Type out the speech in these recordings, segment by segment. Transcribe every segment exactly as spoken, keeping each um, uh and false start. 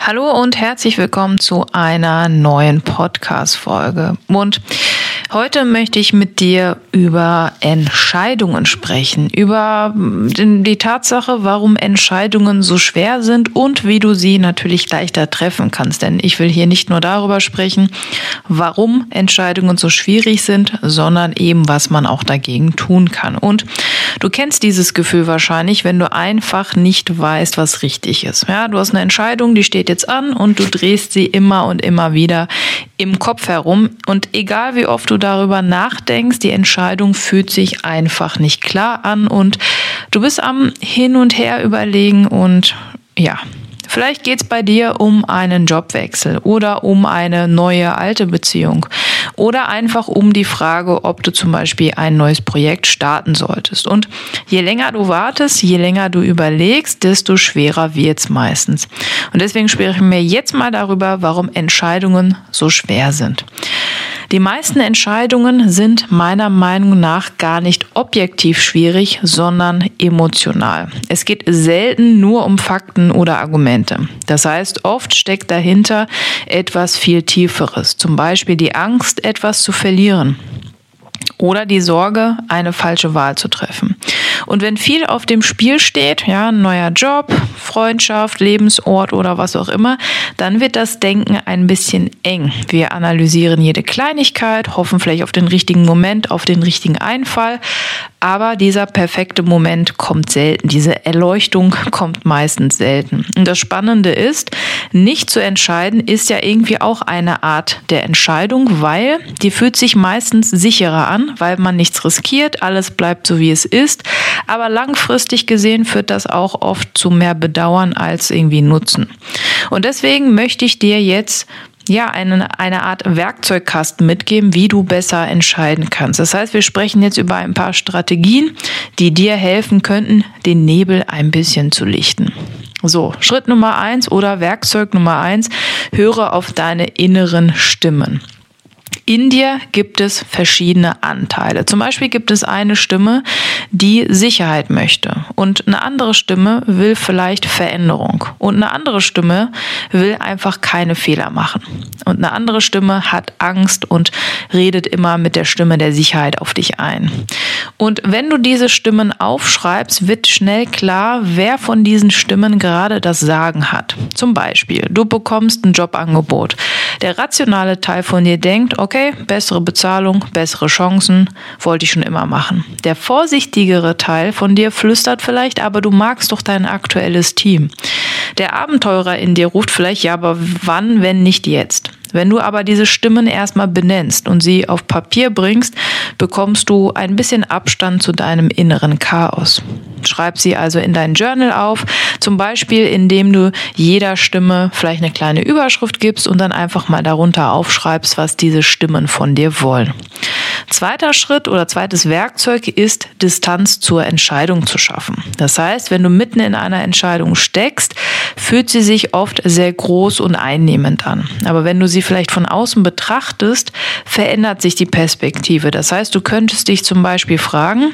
Hallo und herzlich willkommen zu einer neuen Podcast-Folge. Und heute möchte ich mit dir über Entscheidungen sprechen, über die Tatsache, warum Entscheidungen so schwer sind und wie du sie natürlich leichter treffen kannst. Denn ich will hier nicht nur darüber sprechen, warum Entscheidungen so schwierig sind, sondern eben, was man auch dagegen tun kann. Und du kennst dieses Gefühl wahrscheinlich, wenn du einfach nicht weißt, was richtig ist. Ja, du hast eine Entscheidung, die steht jetzt an und du drehst sie immer und immer wieder im Kopf herum. Und egal wie oft du darüber nachdenkst, die Entscheidung fühlt sich einfach nicht klar an und du bist am Hin und Her überlegen und ja, vielleicht geht es bei dir um einen Jobwechsel oder um eine neue alte Beziehung oder einfach um die Frage, ob du zum Beispiel ein neues Projekt starten solltest. Und je länger du wartest, je länger du überlegst, desto schwerer wird es meistens. Und deswegen sprechen wir jetzt mal darüber, warum Entscheidungen so schwer sind. Die meisten Entscheidungen sind meiner Meinung nach gar nicht objektiv schwierig, sondern emotional. Es geht selten nur um Fakten oder Argumente. Das heißt, oft steckt dahinter etwas viel Tieferes, zum Beispiel die Angst, etwas zu verlieren. Oder die Sorge, eine falsche Wahl zu treffen. Und wenn viel auf dem Spiel steht, ja, ein neuer Job, Freundschaft, Lebensort oder was auch immer, dann wird das Denken ein bisschen eng. Wir analysieren jede Kleinigkeit, hoffen vielleicht auf den richtigen Moment, auf den richtigen Einfall, aber dieser perfekte Moment kommt selten. Diese Erleuchtung kommt meistens selten. Und das Spannende ist, nicht zu entscheiden ist ja irgendwie auch eine Art der Entscheidung, weil die fühlt sich meistens sicherer an, weil man nichts riskiert, alles bleibt so wie es ist. Aber langfristig gesehen führt das auch oft zu mehr Bedauern als irgendwie Nutzen. Und deswegen möchte ich dir jetzt ja, eine, eine Art Werkzeugkasten mitgeben, wie du besser entscheiden kannst. Das heißt, wir sprechen jetzt über ein paar Strategien, die dir helfen könnten, den Nebel ein bisschen zu lichten. So, Schritt Nummer eins oder Werkzeug Nummer eins, höre auf deine inneren Stimmen. In dir gibt es verschiedene Anteile. Zum Beispiel gibt es eine Stimme, die Sicherheit möchte und eine andere Stimme will vielleicht Veränderung und eine andere Stimme will einfach keine Fehler machen und eine andere Stimme hat Angst und redet immer mit der Stimme der Sicherheit auf dich ein. Und wenn du diese Stimmen aufschreibst, wird schnell klar, wer von diesen Stimmen gerade das Sagen hat. Zum Beispiel, du bekommst ein Jobangebot. Der rationale Teil von dir denkt, okay, bessere Bezahlung, bessere Chancen, wollte ich schon immer machen. Der vorsichtigere Teil von dir flüstert vielleicht, aber du magst doch dein aktuelles Team. Der Abenteurer in dir ruft vielleicht, ja, aber wann, wenn nicht jetzt? Wenn du aber diese Stimmen erstmal benennst und sie auf Papier bringst, bekommst du ein bisschen Abstand zu deinem inneren Chaos. Schreib sie also in dein Journal auf, zum Beispiel indem du jeder Stimme vielleicht eine kleine Überschrift gibst und dann einfach mal darunter aufschreibst, was diese Stimmen von dir wollen. Zweiter Schritt oder zweites Werkzeug ist, Distanz zur Entscheidung zu schaffen. Das heißt, wenn du mitten in einer Entscheidung steckst, fühlt sie sich oft sehr groß und einnehmend an. Aber wenn du sie vielleicht von außen betrachtest, verändert sich die Perspektive. Das heißt, du könntest dich zum Beispiel fragen,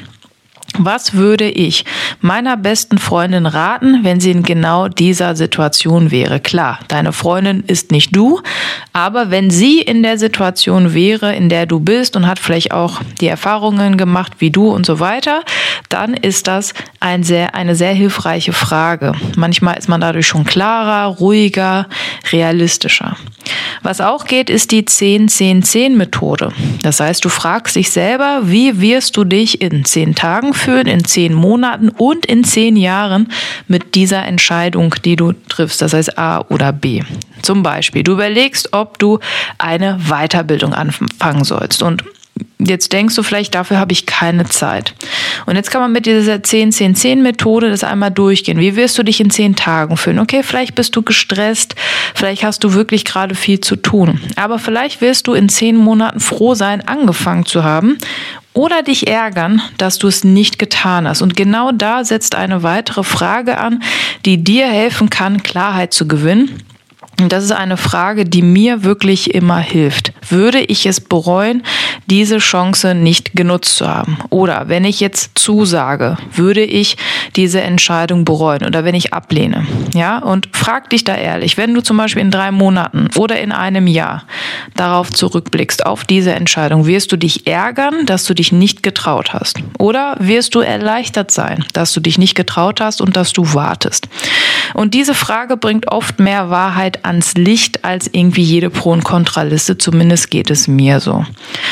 was würde ich meiner besten Freundin raten, wenn sie in genau dieser Situation wäre? Klar, deine Freundin ist nicht du, aber wenn sie in der Situation wäre, in der du bist und hat vielleicht auch die Erfahrungen gemacht wie du und so weiter, dann ist das ein sehr, eine sehr hilfreiche Frage. Manchmal ist man dadurch schon klarer, ruhiger, realistischer. Was auch geht, ist die zehn zehn zehn Methode. Das heißt, du fragst dich selber, wie wirst du dich in zehn Tagen fühlen, in zehn Monaten und in zehn Jahren mit dieser Entscheidung, die du triffst, das heißt A oder B. Zum Beispiel, du überlegst, ob du eine Weiterbildung anfangen sollst und jetzt denkst du vielleicht, dafür habe ich keine Zeit. Und jetzt kann man mit dieser zehn zehn zehn Methode das einmal durchgehen. Wie wirst du dich in zehn Tagen fühlen? Okay, vielleicht bist du gestresst, vielleicht hast du wirklich gerade viel zu tun. Aber vielleicht wirst du in zehn Monaten froh sein, angefangen zu haben oder dich ärgern, dass du es nicht getan hast. Und genau da setzt eine weitere Frage an, die dir helfen kann, Klarheit zu gewinnen. Und das ist eine Frage, die mir wirklich immer hilft. Würde ich es bereuen, diese Chance nicht genutzt zu haben? Oder wenn ich jetzt zusage, würde ich diese Entscheidung bereuen oder wenn ich ablehne? Ja, und frag dich da ehrlich, wenn du zum Beispiel in drei Monaten oder in einem Jahr darauf zurückblickst, auf diese Entscheidung, wirst du dich ärgern, dass du dich nicht getraut hast? Oder wirst du erleichtert sein, dass du dich nicht getraut hast und dass du wartest? Und diese Frage bringt oft mehr Wahrheit ans Licht als irgendwie jede Pro- und Kontraliste, zumindest geht es mir so.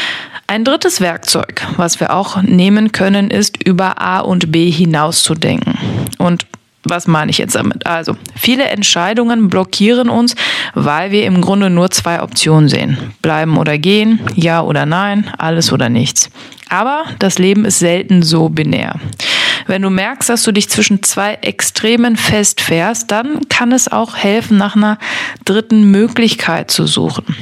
Ein drittes Werkzeug, was wir auch nehmen können, ist, über A und B hinauszudenken. Und was meine ich jetzt damit? Also, viele Entscheidungen blockieren uns, weil wir im Grunde nur zwei Optionen sehen. Bleiben oder gehen, ja oder nein, alles oder nichts. Aber das Leben ist selten so binär. Wenn du merkst, dass du dich zwischen zwei Extremen festfährst, dann kann es auch helfen, nach einer dritten Möglichkeit zu suchen.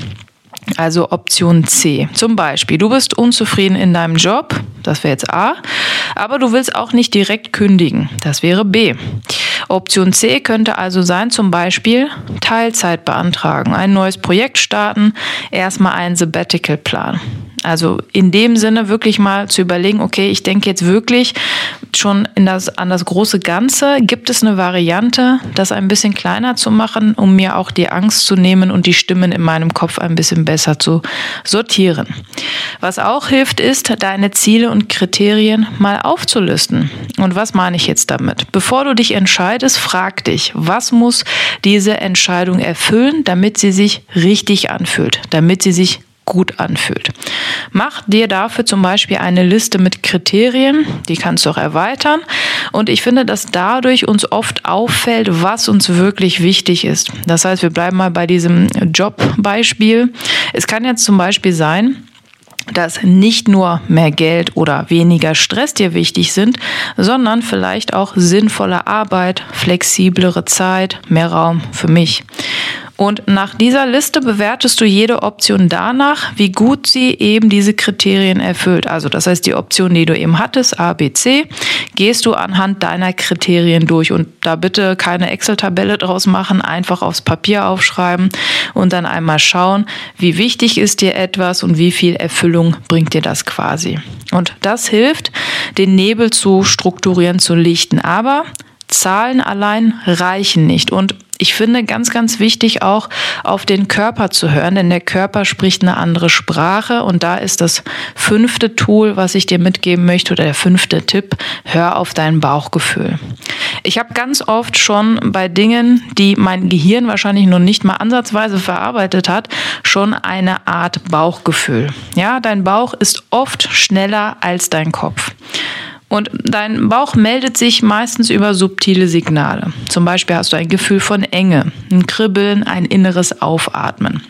Also Option C. Zum Beispiel, du bist unzufrieden in deinem Job, das wäre jetzt A, aber du willst auch nicht direkt kündigen, das wäre B. Option C könnte also sein, zum Beispiel Teilzeit beantragen, ein neues Projekt starten, erstmal ein Sabbatical planen. Also in dem Sinne wirklich mal zu überlegen, okay, ich denke jetzt wirklich schon in das, an das große Ganze. Gibt es eine Variante, das ein bisschen kleiner zu machen, um mir auch die Angst zu nehmen und die Stimmen in meinem Kopf ein bisschen besser zu sortieren? Was auch hilft, ist, deine Ziele und Kriterien mal aufzulisten. Und was meine ich jetzt damit? Bevor du dich entscheidest, frag dich, was muss diese Entscheidung erfüllen, damit sie sich richtig anfühlt, damit sie sich gut anfühlt. Mach dir dafür zum Beispiel eine Liste mit Kriterien, die kannst du auch erweitern. Und ich finde, dass dadurch uns oft auffällt, was uns wirklich wichtig ist. Das heißt, wir bleiben mal bei diesem Jobbeispiel. Es kann jetzt zum Beispiel sein, dass nicht nur mehr Geld oder weniger Stress dir wichtig sind, sondern vielleicht auch sinnvolle Arbeit, flexiblere Zeit, mehr Raum für mich. Und nach dieser Liste bewertest du jede Option danach, wie gut sie eben diese Kriterien erfüllt. Also das heißt, die Option, die du eben hattest, A, B, C, gehst du anhand deiner Kriterien durch. Und da bitte keine Excel-Tabelle draus machen, einfach aufs Papier aufschreiben und dann einmal schauen, wie wichtig ist dir etwas und wie viel Erfüllung bringt dir das quasi. Und das hilft, den Nebel zu strukturieren, zu lichten. Aber Zahlen allein reichen nicht. Und ich finde ganz, ganz wichtig auch auf den Körper zu hören, denn der Körper spricht eine andere Sprache und da ist das fünfte Tool, was ich dir mitgeben möchte oder der fünfte Tipp, hör auf dein Bauchgefühl. Ich habe ganz oft schon bei Dingen, die mein Gehirn wahrscheinlich noch nicht mal ansatzweise verarbeitet hat, schon eine Art Bauchgefühl. Ja, dein Bauch ist oft schneller als dein Kopf. Und dein Bauch meldet sich meistens über subtile Signale. Zum Beispiel hast du ein Gefühl von Enge, ein Kribbeln, ein inneres Aufatmen.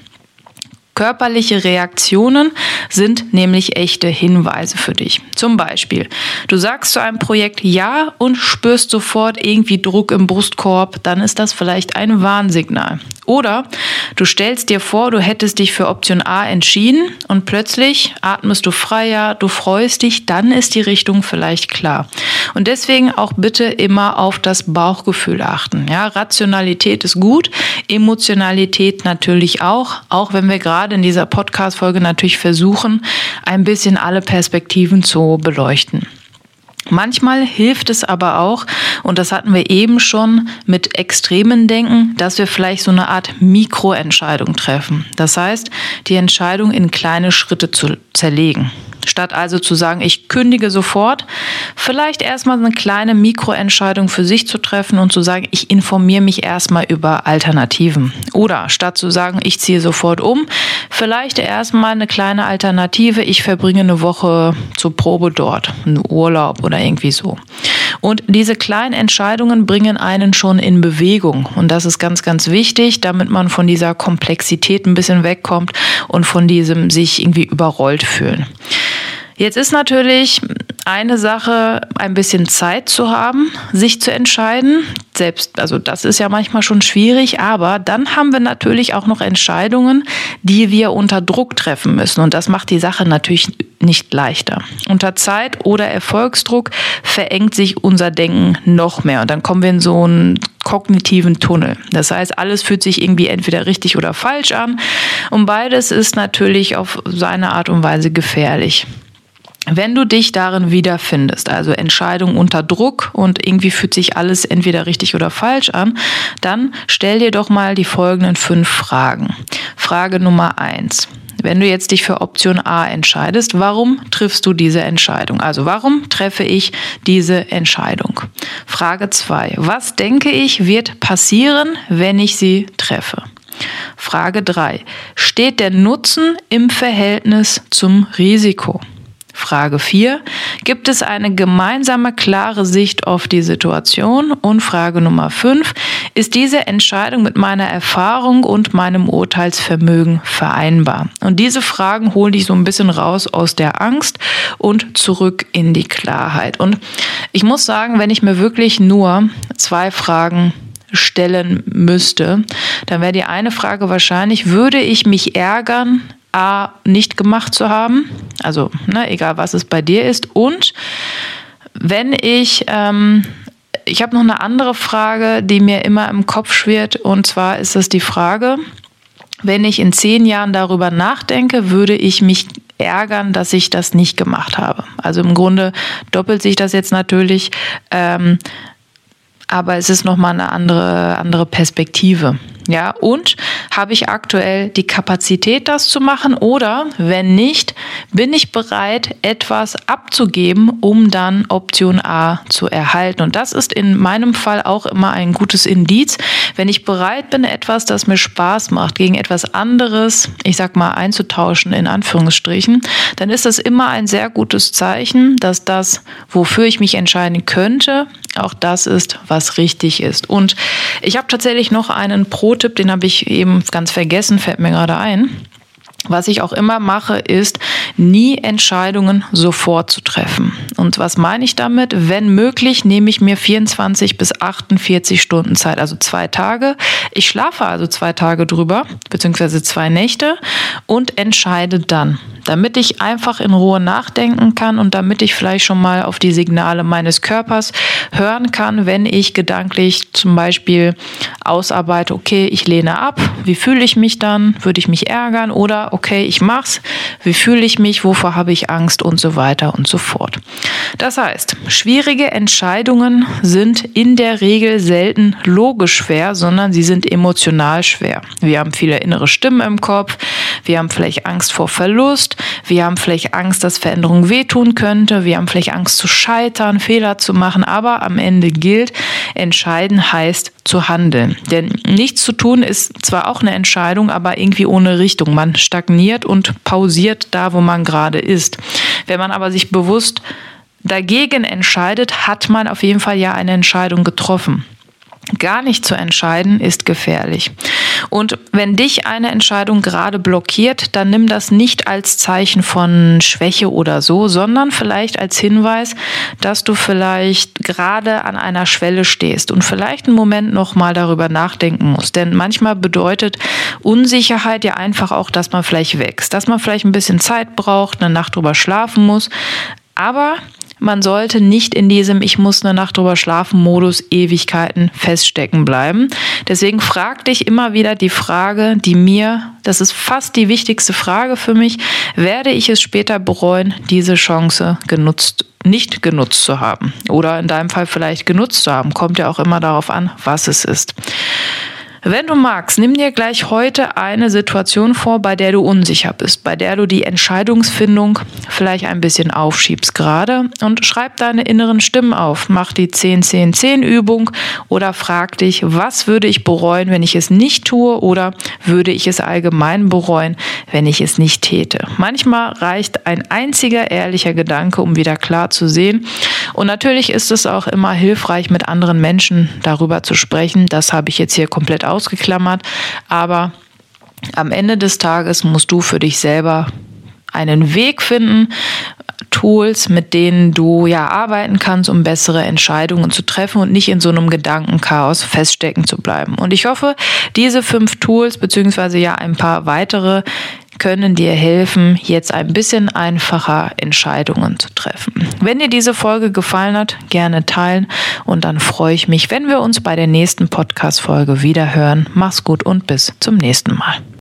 Körperliche Reaktionen sind nämlich echte Hinweise für dich. Zum Beispiel, du sagst zu einem Projekt Ja und spürst sofort irgendwie Druck im Brustkorb, dann ist das vielleicht ein Warnsignal. Oder du stellst dir vor, du hättest dich für Option A entschieden und plötzlich atmest du freier, du freust dich, dann ist die Richtung vielleicht klar. Und deswegen auch bitte immer auf das Bauchgefühl achten. Ja, Rationalität ist gut, Emotionalität natürlich auch, auch wenn wir gerade in dieser Podcast-Folge natürlich versuchen, ein bisschen alle Perspektiven zu beleuchten. Manchmal hilft es aber auch, und das hatten wir eben schon mit extremen Denken, dass wir vielleicht so eine Art Mikroentscheidung treffen. Das heißt, die Entscheidung in kleine Schritte zu zerlegen. Statt also zu sagen, ich kündige sofort, vielleicht erstmal eine kleine Mikroentscheidung für sich zu treffen und zu sagen, ich informiere mich erstmal über Alternativen. Oder statt zu sagen, ich ziehe sofort um, vielleicht erstmal eine kleine Alternative, ich verbringe eine Woche zur Probe dort, einen Urlaub oder irgendwie so. Und diese kleinen Entscheidungen bringen einen schon in Bewegung. Und das ist ganz, ganz wichtig, damit man von dieser Komplexität ein bisschen wegkommt und von diesem sich irgendwie überrollt fühlen. Jetzt ist natürlich eine Sache, ein bisschen Zeit zu haben, sich zu entscheiden. Selbst, also das ist ja manchmal schon schwierig, aber dann haben wir natürlich auch noch Entscheidungen, die wir unter Druck treffen müssen. Und das macht die Sache natürlich nicht leichter. Unter Zeit- oder Erfolgsdruck verengt sich unser Denken noch mehr. Und dann kommen wir in so einen kognitiven Tunnel. Das heißt, alles fühlt sich irgendwie entweder richtig oder falsch an und beides ist natürlich auf seine Art und Weise gefährlich. Wenn du dich darin wiederfindest, also Entscheidung unter Druck und irgendwie fühlt sich alles entweder richtig oder falsch an, dann stell dir doch mal die folgenden fünf Fragen. Frage Nummer eins. Wenn du jetzt dich für Option A entscheidest, warum triffst du diese Entscheidung? Also warum treffe ich diese Entscheidung? Frage zwei. Was denke ich, wird passieren, wenn ich sie treffe? Frage drei. Steht der Nutzen im Verhältnis zum Risiko? Frage vier. Gibt es eine gemeinsame, klare Sicht auf die Situation? Und Frage Nummer fünf. Ist diese Entscheidung mit meiner Erfahrung und meinem Urteilsvermögen vereinbar? Und diese Fragen holen dich so ein bisschen raus aus der Angst und zurück in die Klarheit. Und ich muss sagen, wenn ich mir wirklich nur zwei Fragen stellen müsste, dann wäre die eine Frage wahrscheinlich, würde ich mich ärgern, A, nicht gemacht zu haben, also ne, egal was es bei dir ist, und wenn ich, ähm, ich habe noch eine andere Frage, die mir immer im Kopf schwirrt, und zwar ist es die Frage, wenn ich in zehn Jahren darüber nachdenke, würde ich mich ärgern, dass ich das nicht gemacht habe. Also im Grunde doppelt sich das jetzt natürlich, ähm, aber es ist nochmal eine andere, andere Perspektive. Ja, und habe ich aktuell die Kapazität, das zu machen? Oder wenn nicht, bin ich bereit, etwas abzugeben, um dann Option A zu erhalten? Und das ist in meinem Fall auch immer ein gutes Indiz. Wenn ich bereit bin, etwas, das mir Spaß macht, gegen etwas anderes, ich sag mal, einzutauschen, in Anführungsstrichen, dann ist das immer ein sehr gutes Zeichen, dass das, wofür ich mich entscheiden könnte, auch das ist, was richtig ist. Und ich habe tatsächlich noch einen Pro-Tipp, den habe ich eben ganz vergessen, fällt mir gerade ein. Was ich auch immer mache, ist, nie Entscheidungen sofort zu treffen. Und was meine ich damit? Wenn möglich, nehme ich mir vierundzwanzig bis achtundvierzig Stunden Zeit, also zwei Tage. Ich schlafe also zwei Tage drüber, beziehungsweise zwei Nächte und entscheide dann, damit ich einfach in Ruhe nachdenken kann und damit ich vielleicht schon mal auf die Signale meines Körpers hören kann, wenn ich gedanklich zum Beispiel ausarbeite, okay, ich lehne ab, wie fühle ich mich dann? Würde ich mich ärgern? Oder okay, ich mach's, wie fühle ich mich, wovor habe ich Angst und so weiter und so fort. Das heißt, schwierige Entscheidungen sind in der Regel selten logisch schwer, sondern sie sind emotional schwer. Wir haben viele innere Stimmen im Kopf, wir haben vielleicht Angst vor Verlust, wir haben vielleicht Angst, dass Veränderung wehtun könnte, wir haben vielleicht Angst zu scheitern, Fehler zu machen, aber am Ende gilt, entscheiden heißt zu handeln. Denn nichts zu tun ist zwar auch eine Entscheidung, aber irgendwie ohne Richtung. Man stagniert und pausiert da, wo man gerade ist. Wenn man aber sich bewusst dagegen entscheidet, hat man auf jeden Fall ja eine Entscheidung getroffen. Gar nicht zu entscheiden ist gefährlich. Und wenn dich eine Entscheidung gerade blockiert, dann nimm das nicht als Zeichen von Schwäche oder so, sondern vielleicht als Hinweis, dass du vielleicht gerade an einer Schwelle stehst und vielleicht einen Moment noch mal darüber nachdenken musst. Denn manchmal bedeutet Unsicherheit ja einfach auch, dass man vielleicht wächst, dass man vielleicht ein bisschen Zeit braucht, eine Nacht drüber schlafen muss. Aber man sollte nicht in diesem Ich muss eine Nacht drüber schlafen Modus Ewigkeiten feststecken bleiben. Deswegen frag dich immer wieder die Frage, die mir, das ist fast die wichtigste Frage für mich, werde ich es später bereuen, diese Chance genutzt, nicht genutzt zu haben? Oder in deinem Fall vielleicht genutzt zu haben. Kommt ja auch immer darauf an, was es ist. Wenn du magst, nimm dir gleich heute eine Situation vor, bei der du unsicher bist, bei der du die Entscheidungsfindung vielleicht ein bisschen aufschiebst gerade und schreib deine inneren Stimmen auf. Mach die zehn zehn zehn Übung oder frag dich, was würde ich bereuen, wenn ich es nicht tue oder würde ich es allgemein bereuen, wenn ich es nicht täte. Manchmal reicht ein einziger ehrlicher Gedanke, um wieder klar zu sehen. Und natürlich ist es auch immer hilfreich, mit anderen Menschen darüber zu sprechen. Das habe ich jetzt hier komplett ausgeklammert, aber am Ende des Tages musst du für dich selber einen Weg finden, Tools, mit denen du ja arbeiten kannst, um bessere Entscheidungen zu treffen und nicht in so einem Gedankenchaos feststecken zu bleiben. Und ich hoffe, diese fünf Tools beziehungsweise ja ein paar weitere können dir helfen, jetzt ein bisschen einfacher Entscheidungen zu treffen. Wenn dir diese Folge gefallen hat, gerne teilen und dann freue ich mich, wenn wir uns bei der nächsten Podcast-Folge wieder hören. Mach's gut und bis zum nächsten Mal.